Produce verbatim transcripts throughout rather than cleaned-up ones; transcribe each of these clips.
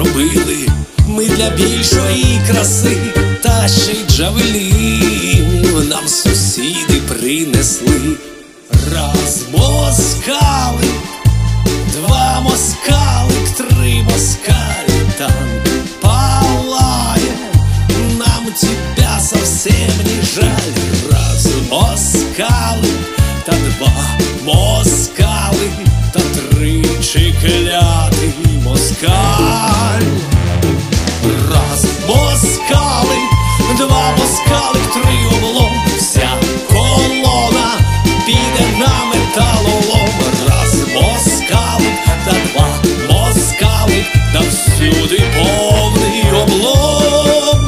робили ми для більшої краси, та ще й джавелінів нам сусіди принесли. Раз москалик, два москалик, три москаль, танк палає, нам тебя совсем не жаль. Раз москалик, та два москалик, та тричі клятий москаль. Раз москалик, два москалик, три облом, вся колона піде на металолом. Раз москалик, та два москалик, та всюди повний облом.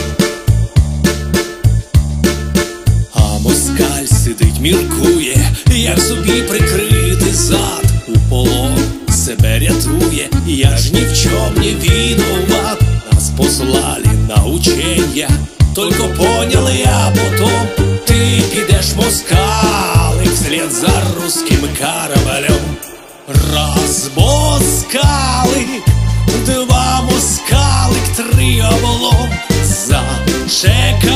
А москаль сидить, міркує, як собі прикрити зад. У полон себе рятує, я ж ні в чом не виноват. Нас послали на учення, только поняли, а потом ты підеш, москалик, вслед за русским кораблем. Раз москалик, два москалик, три облом. Зачекались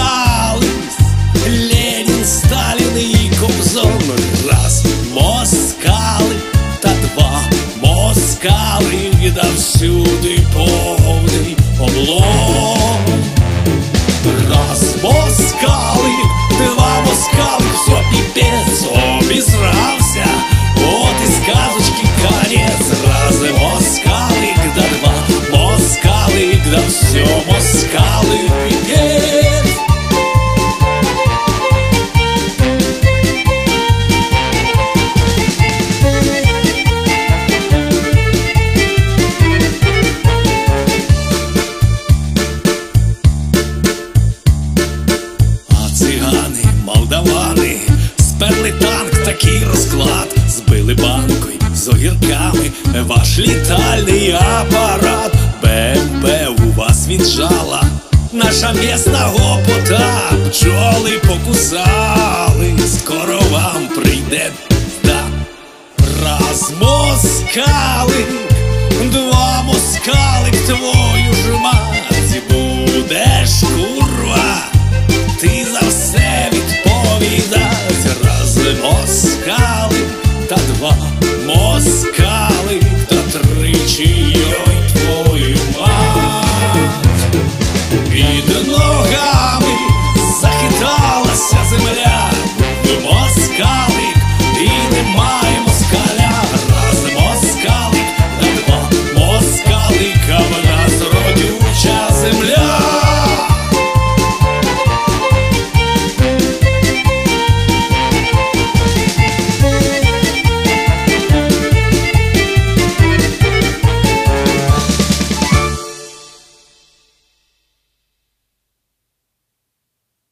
Ленін, Сталін і Кобзон. Раз москалик, та два москалик, да всюди повний облом. Раз москалик, два москалик, все пипец, обесрався, вот и сказочки конец. Раз москалик, да два москалик, да все москалик, пипец. Молдавани сперли танк, такий розклад, збили банкою з огірками ваш літальний апарат. БМП у вас віджала наша місна гопота, бджоли покусали, скоро вам прийде пізда. Раз москалик, два москалик, твою ж мать, будеш курва, ти за все відповідать. Раз москалик, та два москалик,